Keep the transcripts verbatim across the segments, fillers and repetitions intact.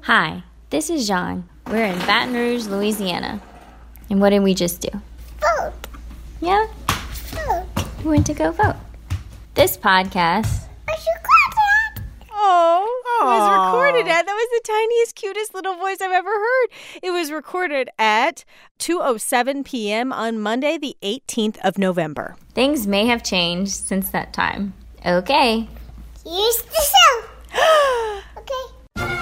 Hi, this is Jean. We're in Baton Rouge, Louisiana. And what did we just do? Vote. Yeah? Vote. We went to go vote. This podcast... I should call that. Oh, it was recorded at, that was the tiniest, cutest little voice I've ever heard. It was recorded at two oh seven p.m. on Monday, the eighteenth of November. Things may have changed since that time. Okay. Here's the show. Okay.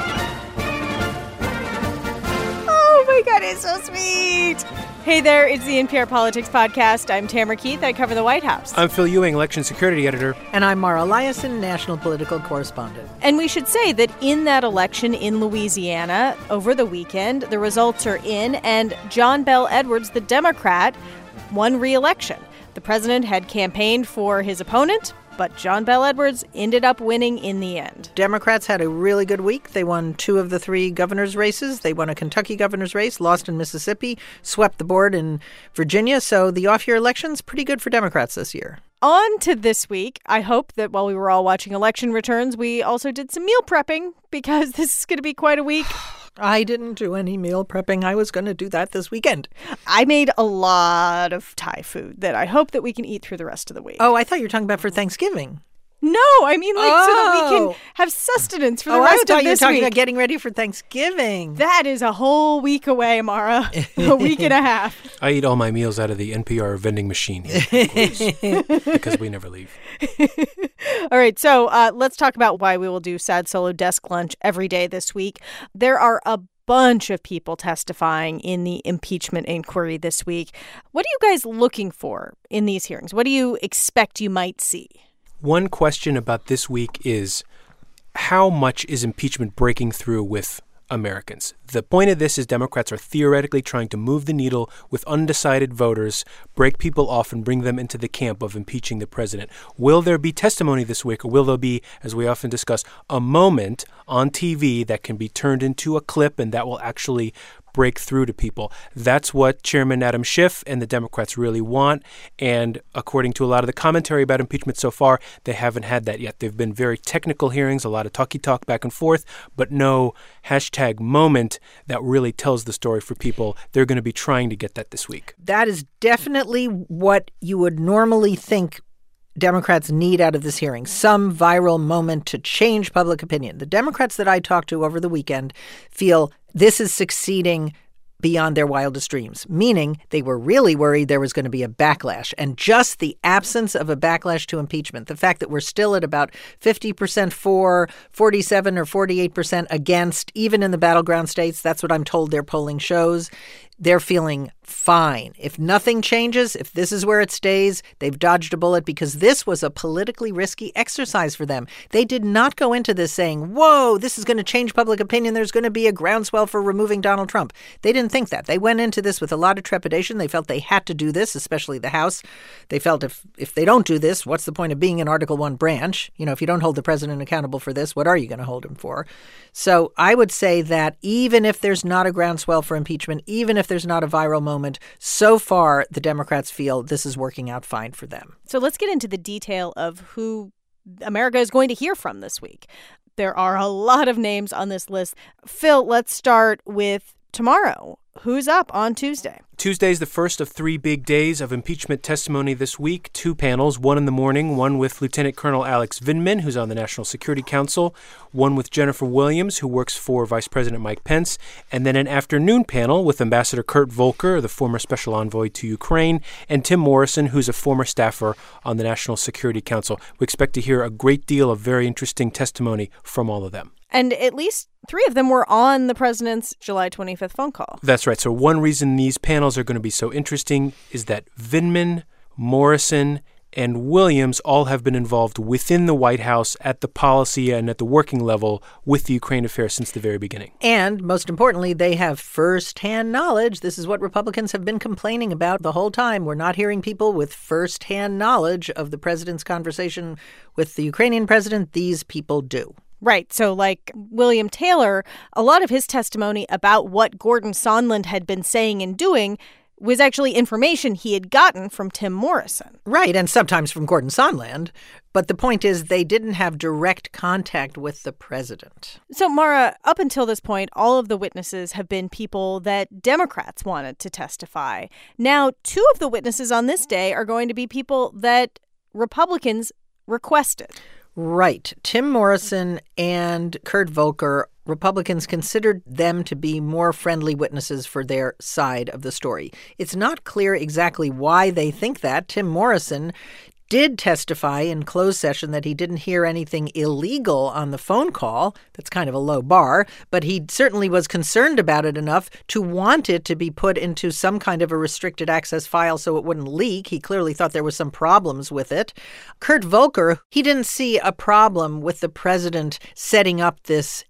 Oh my God, it's so sweet. Hey there, it's the N P R Politics Podcast. I'm Tamara Keith. I cover the White House. I'm Phil Ewing, election security editor. And I'm Mara Liasson, national political correspondent. And we should say that in that election in Louisiana over the weekend, the results are in, and John Bel Edwards, the Democrat, won re-election. The president had campaigned for his opponent, but John Bel Edwards ended up winning in the end. Democrats had a really good week. They won two of the three governor's races. They won a Kentucky governor's race, lost in Mississippi, swept the board in Virginia. So the off-year election's pretty good for Democrats this year. On to this week. I hope that while we were all watching election returns, we also did some meal prepping, because this is going to be quite a week. I didn't do any meal prepping. I was going to do that this weekend. I made a lot of Thai food that I hope that we can eat through the rest of the week. Oh, I thought you were talking about for Thanksgiving. No, I mean like oh. so that we can have sustenance for the oh, rest I thought of you were this talking week. about getting ready for Thanksgiving. That is a whole week away, Mara. A week and a half. I eat all my meals out of the N P R vending machine here, because we never leave. All right, so uh, let's talk about why we will do Sad Solo Desk Lunch every day this week. There are a bunch of people testifying in the impeachment inquiry this week. What are you guys looking for in these hearings? What do you expect you might see? One question about this week is, how much is impeachment breaking through with Americans? The point of this is Democrats are theoretically trying to move the needle with undecided voters, break people off, and bring them into the camp of impeaching the president. Will there be testimony this week, or will there be, as we often discuss, a moment on T V that can be turned into a clip and that will actually break through to people? That's what Chairman Adam Schiff and the Democrats really want. And according to a lot of the commentary about impeachment so far, they haven't had that yet. They've been very technical hearings, a lot of talky talk back and forth, but no hashtag moment that really tells the story for people. They're going to be trying to get that this week. That is definitely what you would normally think Democrats need out of this hearing, some viral moment to change public opinion. The Democrats that I talked to over the weekend feel this is succeeding beyond their wildest dreams, meaning they were really worried there was going to be a backlash. And just the absence of a backlash to impeachment, the fact that we're still at about fifty percent for, forty-seven or forty-eight percent against, even in the battleground states, that's what I'm told their polling shows. They're feeling fine. If nothing changes, if this is where it stays, they've dodged a bullet, because this was a politically risky exercise for them. They did not go into this saying, whoa, this is going to change public opinion. There's going to be a groundswell for removing Donald Trump. They didn't think that. They went into this with a lot of trepidation. They felt they had to do this, especially the House. They felt if, if they don't do this, what's the point of being an Article One branch? You know, if you don't hold the president accountable for this, what are you going to hold him for? So I would say that even if there's not a groundswell for impeachment, even if there's not a viral moment, so far the Democrats feel this is working out fine for them. So let's get into the detail of who America is going to hear from this week. There are a lot of names on this list. Phil, let's start with tomorrow. Who's up on Tuesday? Tuesday is the first of three big days of impeachment testimony this week. Two panels, one in the morning, one with Lieutenant Colonel Alex Vindman, who's on the National Security Council, one with Jennifer Williams, who works for Vice President Mike Pence, and then an afternoon panel with Ambassador Kurt Volker, the former special envoy to Ukraine, and Tim Morrison, who's a former staffer on the National Security Council. We expect to hear a great deal of very interesting testimony from all of them. And at least three of them were on the president's July twenty-fifth phone call. That's right. So one reason these panels are going to be so interesting is that Vindman, Morrison, and Williams all have been involved within the White House at the policy and at the working level with the Ukraine affair since the very beginning. And most importantly, they have firsthand knowledge. This is what Republicans have been complaining about the whole time. We're not hearing people with firsthand knowledge of the president's conversation with the Ukrainian president. These people do. Right. So like William Taylor, a lot of his testimony about what Gordon Sondland had been saying and doing was actually information he had gotten from Tim Morrison. Right, and sometimes from Gordon Sondland. But the point is they didn't have direct contact with the president. So, Mara, up until this point, all of the witnesses have been people that Democrats wanted to testify. Now, two of the witnesses on this day are going to be people that Republicans requested. Right. Tim Morrison and Kurt Volker, Republicans considered them to be more friendly witnesses for their side of the story. It's not clear exactly why they think that. Tim Morrison did testify in closed session that he didn't hear anything illegal on the phone call. That's kind of a low bar, but he certainly was concerned about it enough to want it to be put into some kind of a restricted access file so it wouldn't leak. He clearly thought there was some problems with it. Kurt Volker, he didn't see a problem with the president setting up this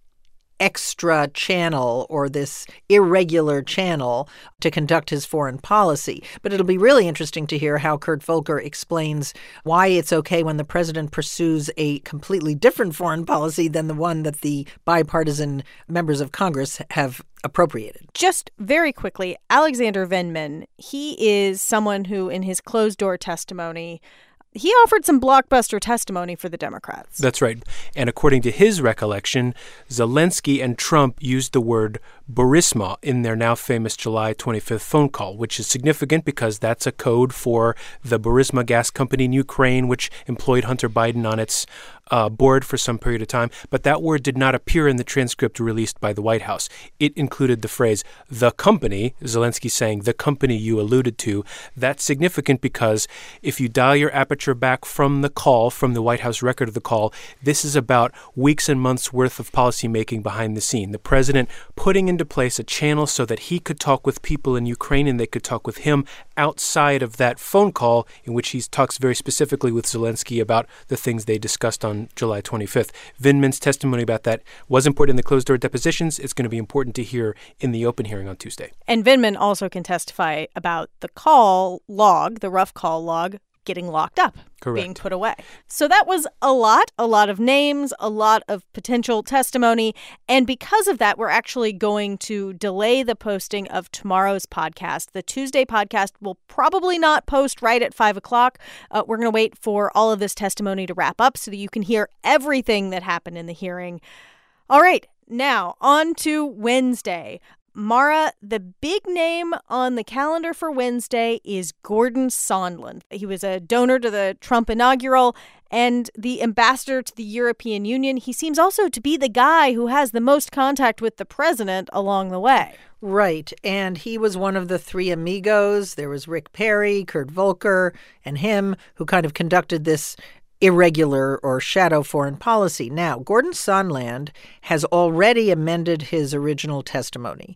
extra channel or this irregular channel to conduct his foreign policy. But it'll be really interesting to hear how Kurt Volker explains why it's okay when the president pursues a completely different foreign policy than the one that the bipartisan members of Congress have appropriated. Just very quickly, Alexander Vindman, he is someone who, in his closed-door testimony, he offered some blockbuster testimony for the Democrats. That's right. And according to his recollection, Zelensky and Trump used the word Burisma in their now famous July twenty-fifth phone call, which is significant because that's a code for the Burisma gas company in Ukraine, which employed Hunter Biden on its uh, board for some period of time. But that word did not appear in the transcript released by the White House. It included the phrase, the company, Zelensky saying, the company you alluded to. That's significant because if you dial your aperture back from the call, from the White House record of the call, this is about weeks and months worth of policymaking behind the scene. The president putting into place a channel so that he could talk with people in Ukraine and they could talk with him outside of that phone call in which he talks very specifically with Zelensky about the things they discussed on July twenty-fifth. Vindman's testimony about that was important in the closed-door depositions. It's going to be important to hear in the open hearing on Tuesday. And Vindman also can testify about the call log, the rough call log, getting locked up, Correct. Being put away. So that was a lot, a lot of names, a lot of potential testimony. And because of that, we're actually going to delay the posting of tomorrow's podcast. The Tuesday podcast will probably not post right at five o'clock. Uh, we're going to wait for all of this testimony to wrap up so that you can hear everything that happened in the hearing. All right, now on to Wednesday. Mara, the big name on the calendar for Wednesday is Gordon Sondland. He was a donor to the Trump inaugural and the ambassador to the European Union. He seems also to be the guy who has the most contact with the president along the way. Right. And he was one of the three amigos. There was Rick Perry, Kurt Volker, and him who kind of conducted this irregular or shadow foreign policy. Now, Gordon Sondland has already amended his original testimony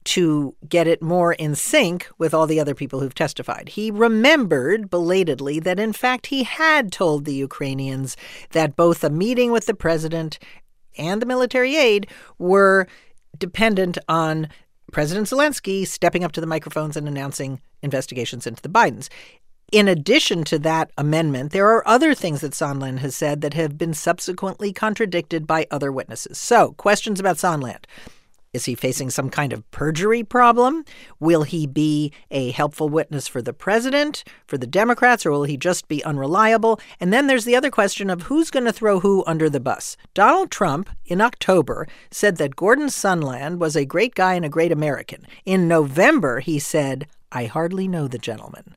to get it more in sync with all the other people who've testified. He remembered belatedly that, in fact, he had told the Ukrainians that both a meeting with the president and the military aid were dependent on President Zelensky stepping up to the microphones and announcing investigations into the Bidens. In addition to that amendment, there are other things that Sondland has said that have been subsequently contradicted by other witnesses. So, questions about Sondland. Is he facing some kind of perjury problem? Will he be a helpful witness for the president, for the Democrats, or will he just be unreliable? And then there's the other question of who's going to throw who under the bus. Donald Trump, in October, said that Gordon Sondland was a great guy and a great American. In November, he said, I hardly know the gentleman.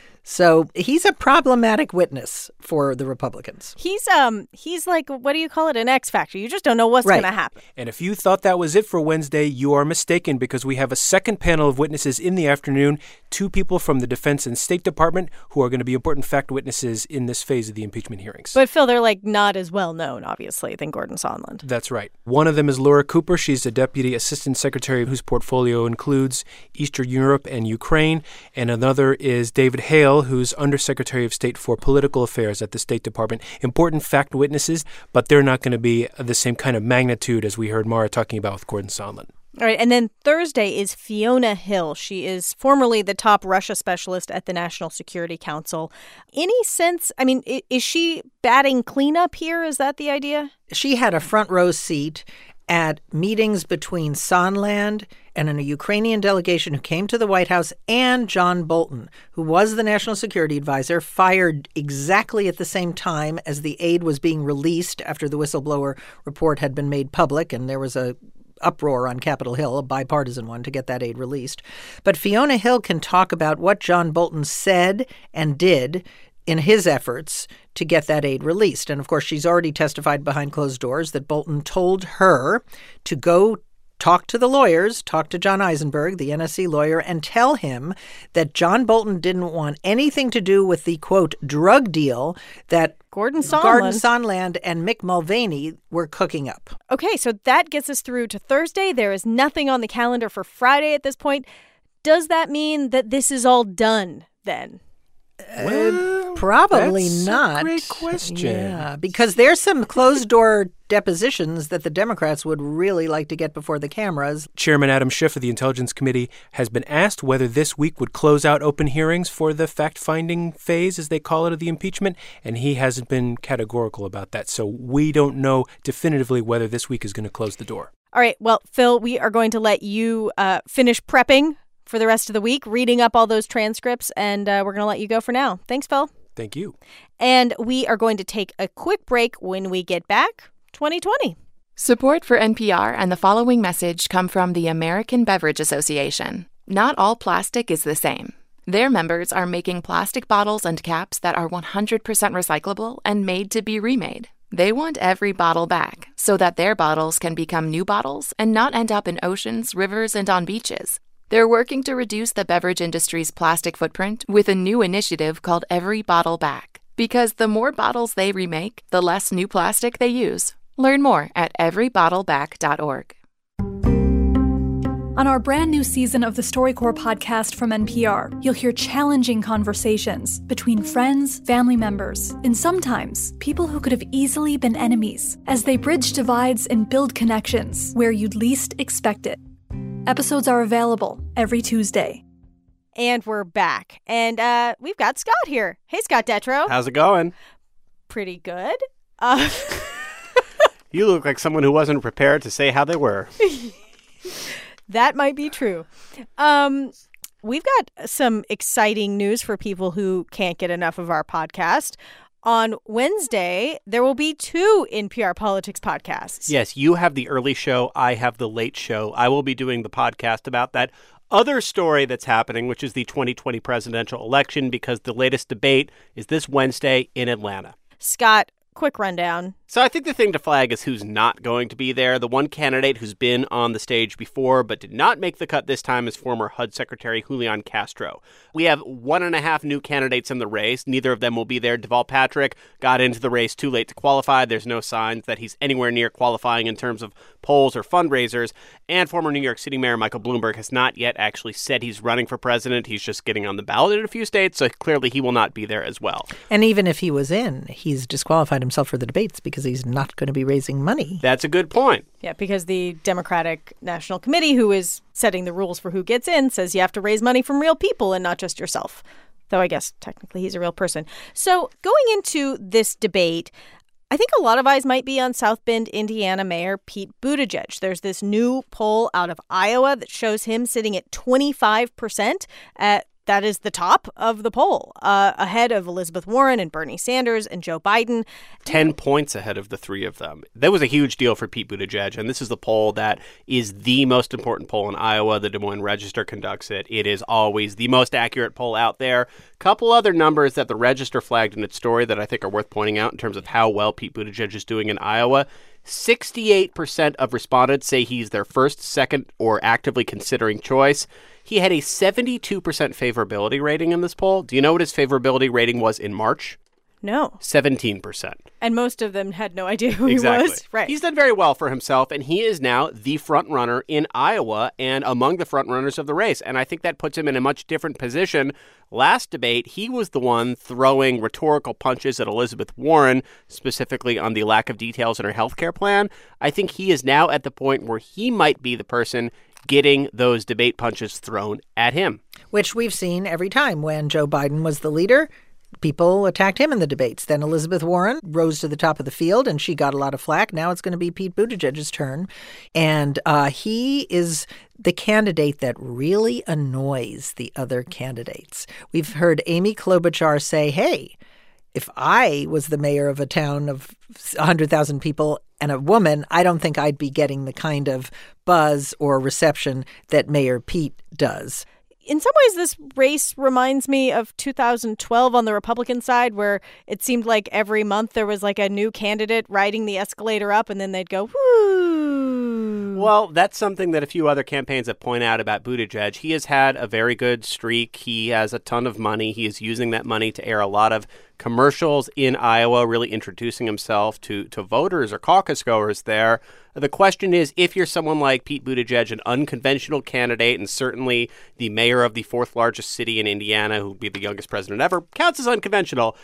So he's a problematic witness for the Republicans. He's um he's like, what do you call it, an X factor. You just don't know what's right. going to happen. And if you thought that was it for Wednesday, you are mistaken because we have a second panel of witnesses in the afternoon, two people from the Defense and State Department who are going to be important fact witnesses in this phase of the impeachment hearings. But, Phil, they're like not as well known, obviously, than Gordon Sondland. That's right. One of them is Laura Cooper. She's the Deputy Assistant Secretary whose portfolio includes Eastern Europe and Ukraine. And another is David Hale, who's Undersecretary of State for Political Affairs at the State Department. Important fact witnesses, but they're not going to be the same kind of magnitude as we heard Mara talking about with Gordon Sondland. All right, and then Thursday is Fiona Hill. She is formerly the top Russia specialist at the National Security Council. Any sense, I mean, is she batting cleanup here? Is that the idea? She had a front row seat at meetings between Sondland and a Ukrainian delegation who came to the White House and John Bolton, who was the national security advisor, fired exactly at the same time as the aid was being released after the whistleblower report had been made public, and there was a uproar on Capitol Hill, a bipartisan one, to get that aid released. But Fiona Hill can talk about what John Bolton said and did in his efforts to get that aid released. And, of course, she's already testified behind closed doors that Bolton told her to go talk to the lawyers, talk to John Eisenberg, the N S C lawyer, and tell him that John Bolton didn't want anything to do with the, quote, drug deal that Gordon Sondland. Gordon Sondland and Mick Mulvaney were cooking up. Okay, so that gets us through to Thursday. There is nothing on the calendar for Friday at this point. Does that mean that this is all done then? Well, Probably that's not. a great question. Yeah, because there's some closed-door depositions that the Democrats would really like to get before the cameras. Chairman Adam Schiff of the Intelligence Committee has been asked whether this week would close out open hearings for the fact-finding phase, as they call it, of the impeachment, and he hasn't been categorical about that. So we don't know definitively whether this week is going to close the door. All right, well, Phil, we are going to let you uh, finish prepping for the rest of the week, reading up all those transcripts, and uh, we're going to let you go for now. Thanks, Phil. Thank you. And we are going to take a quick break. When we get back, twenty twenty. Support for N P R and the following message come from the American Beverage Association. Not all plastic is the same. Their members are making plastic bottles and caps that are one hundred percent recyclable and made to be remade. They want every bottle back so that their bottles can become new bottles and not end up in oceans, rivers, and on beaches. They're working to reduce the beverage industry's plastic footprint with a new initiative called Every Bottle Back. Because the more bottles they remake, the less new plastic they use. Learn more at every bottle back dot org. On our brand new season of the StoryCorps podcast from N P R, you'll hear challenging conversations between friends, family members, and sometimes people who could have easily been enemies as they bridge divides and build connections where you'd least expect it. Episodes are available every Tuesday. And we're back. And uh, we've got Scott here. Hey, Scott Detrow. How's it going? Pretty good. Uh, You look like someone who wasn't prepared to say how they were. that might be true. Um, we've got some exciting news for people who can't get enough of our podcast. On Wednesday, there will be two N P R Politics podcasts. Yes, you have the early show. I have the late show. I will be doing the podcast about that other story that's happening, which is the twenty twenty presidential election, because the latest debate is this Wednesday in Atlanta. Scott, quick rundown. So I think the thing to flag is who's not going to be there. The one candidate who's been on the stage before but did not make the cut this time is former H U D Secretary Julian Castro. We have one and a half new candidates in the race. Neither of them will be there. Deval Patrick got into the race too late to qualify. There's no signs that he's anywhere near qualifying in terms of polls or fundraisers. And former New York City Mayor Michael Bloomberg has not yet actually said he's running for president. He's just getting on the ballot in a few states, so clearly he will not be there as well. And even if he was in, he's disqualified himself for the debates because he's not going to be raising money. That's a good point. Yeah, because the Democratic National Committee, who is setting the rules for who gets in, says you have to raise money from real people and not just yourself. Though I guess technically he's a real person. So going into this debate, I think a lot of eyes might be on South Bend, Indiana Mayor Pete Buttigieg. There's this new poll out of Iowa that shows him sitting at twenty-five percent at That is the top of the poll, uh, ahead of Elizabeth Warren and Bernie Sanders and Joe Biden. Ten points ahead of the three of them. That was a huge deal for Pete Buttigieg, and this is the poll that is the most important poll in Iowa. The Des Moines Register conducts it. It is always the most accurate poll out there. Couple other numbers that the Register flagged in its story that I think are worth pointing out in terms of how well Pete Buttigieg is doing in Iowa. sixty-eight percent of respondents say he's their first, second, or actively considering choice. He had a seventy-two percent favorability rating in this poll. Do you know what his favorability rating was in March? No. seventeen percent. And most of them had no idea who Exactly. he was. Right. He's done very well for himself, and he is now the front runner in Iowa and among the front runners of the race. And I think that puts him in a much different position. Last debate, he was the one throwing rhetorical punches at Elizabeth Warren, specifically on the lack of details in her health care plan. I think he is now at the point where he might be the person getting those debate punches thrown at him. Which we've seen every time when Joe Biden was the leader. people attacked him in the debates. Then Elizabeth Warren rose to the top of the field, and she got a lot of flack. Now it's going to be Pete Buttigieg's turn. And uh, he is the candidate that really annoys the other candidates. We've heard Amy Klobuchar say, hey, if I was the mayor of a town of one hundred thousand people and a woman, I don't think I'd be getting the kind of buzz or reception that Mayor Pete does. In some ways, this race reminds me of two thousand twelve on the Republican side, where it seemed like every month there was like a new candidate riding the escalator up, and then they'd go, whoo. Well, that's something that a few other campaigns have pointed out about Buttigieg. He has had a very good streak. He has a ton of money. He is using that money to air a lot of commercials in Iowa, really introducing himself to, to voters or caucus goers there. The question is, if you're someone like Pete Buttigieg, an unconventional candidate, and certainly the mayor of the fourth largest city in Indiana, who would be the youngest president ever, counts as unconventional,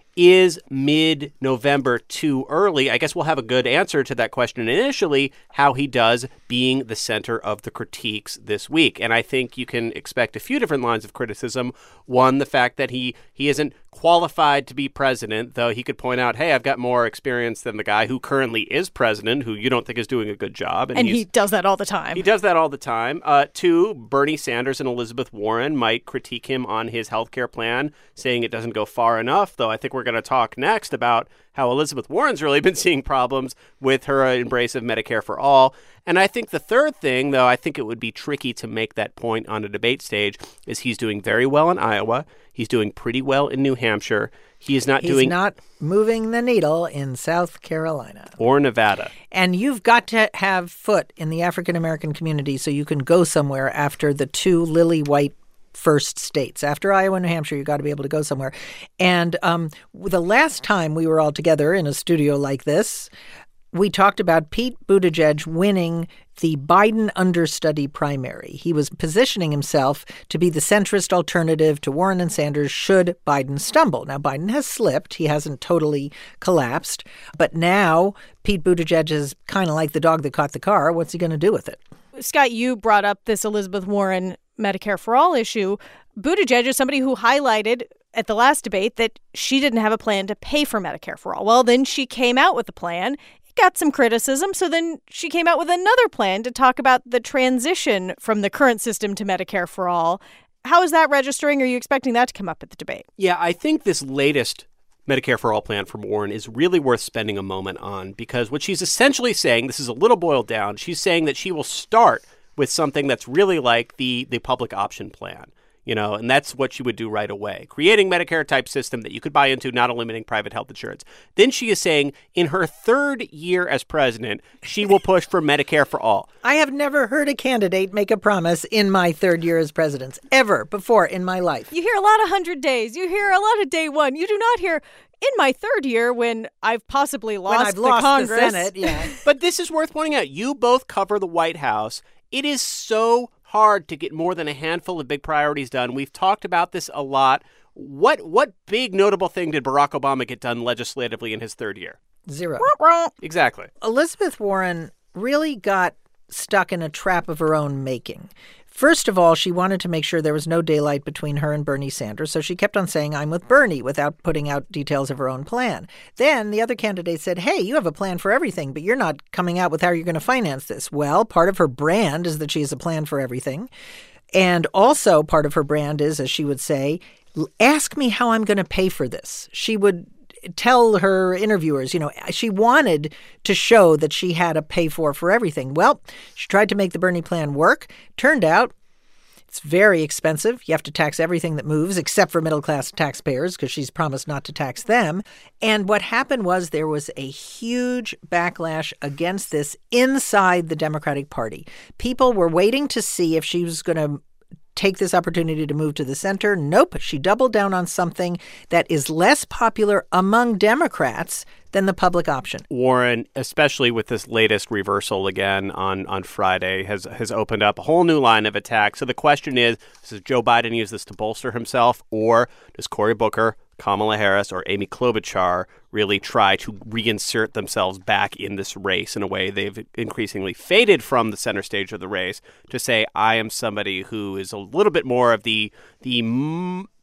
is mid-November too early? I guess we'll have a good answer to that question initially, how he does being the center of the critiques this week. And I think you can expect a few different lines of criticism. One, the fact that he, he isn't qualified to be president, though he could point out, hey, I've got more experience than the guy who currently is president, who you don't think is doing a good job. And, and he does that all the time. He does that all the time. Uh, two, Bernie Sanders and Elizabeth Warren might critique him on his health care plan, saying it doesn't go far enough, though I think we're going to talk next about how Elizabeth Warren's really been seeing problems with her embrace of Medicare for all. And I think the third thing, though I think it would be tricky to make that point on a debate stage, is he's doing very well in Iowa. He's doing pretty well in New Hampshire. He is not he's doing... He's not moving the needle in South Carolina. Or Nevada. And you've got to have foot in the African-American community so you can go somewhere after the two lily white first states. After Iowa and New Hampshire, you've got to be able to go somewhere. And um, the last time we were all together in a studio like this, we talked about Pete Buttigieg winning the Biden understudy primary. He was positioning himself to be the centrist alternative to Warren and Sanders should Biden stumble. Now, Biden has slipped. He hasn't totally collapsed. But now Pete Buttigieg is kind of like the dog that caught the car. What's he going to do with it? Scott, you brought up this Elizabeth Warren Medicare for All issue. Buttigieg is somebody who highlighted at the last debate that she didn't have a plan to pay for Medicare for All. Well, then she came out with a plan. It got some criticism. So then she came out with another plan to talk about the transition from the current system to Medicare for All. How is that registering? Are you expecting that to come up at the debate? Yeah, I think this latest Medicare for All plan from Warren is really worth spending a moment on, because what she's essentially saying, this is a little boiled down, she's saying that she will start with something that's really like the the public option plan, you know, and that's what she would do right away, creating Medicare-type system that you could buy into, not eliminating private health insurance. Then she is saying in her third year as president, she will push for Medicare for all. I have never heard a candidate make a promise in my third year as president, ever before in my life. You hear a lot of hundred days. You hear a lot of day one. You do not hear in my third year when I've possibly lost when I've the lost Congress. the Senate, yeah. But this is worth pointing out. You both cover the White House. It is so hard to get more than a handful of big priorities done. We've talked about this a lot. What what big notable thing did Barack Obama get done legislatively in his third year? Zero. Exactly. Elizabeth Warren really got stuck in a trap of her own making. First of all, she wanted to make sure there was no daylight between her and Bernie Sanders, so she kept on saying, I'm with Bernie, without putting out details of her own plan. Then the other candidate said, hey, you have a plan for everything, but you're not coming out with how you're going to finance this. Well, part of her brand is that she has a plan for everything. And also part of her brand is, as she would say, ask me how I'm going to pay for this. She would tell her interviewers, you know, she wanted to show that she had a pay for for everything. Well, she tried to make the Bernie plan work. Turned out it's very expensive. You have to tax everything that moves except for middle-class taxpayers because she's promised not to tax them. And what happened was there was a huge backlash against this inside the Democratic Party. People were waiting to see if she was going to take this opportunity to move to the center. Nope. She doubled down on something that is less popular among Democrats than the public option. Warren, especially with this latest reversal again on, on Friday, has has opened up a whole new line of attack. So the question is, does Joe Biden use this to bolster himself, or does Cory Booker, Kamala Harris, or Amy Klobuchar really try to reinsert themselves back in this race in a way they've increasingly faded from the center stage of the race to say, I am somebody who is a little bit more of the the m-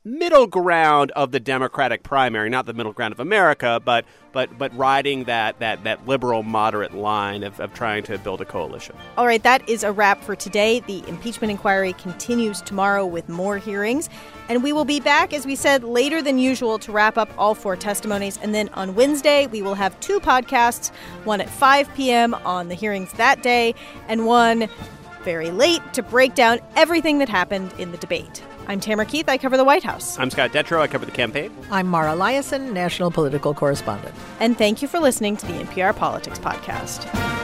middle ground of the Democratic primary, not the middle ground of America, but but but riding that that that liberal moderate line of, of trying to build a coalition. All right, that is a wrap for today. The impeachment inquiry continues tomorrow with more hearings, and we will be back, as we said, later than usual to wrap up all four testimonies. And then on Wednesday, we will have two podcasts, one at five p.m. on the hearings that day, and one very late to break down everything that happened in the debate. I'm Tamara Keith. I cover the White House. I'm Scott Detrow. I cover the campaign. I'm Mara Liasson, national political correspondent. And thank you for listening to the N P R Politics Podcast.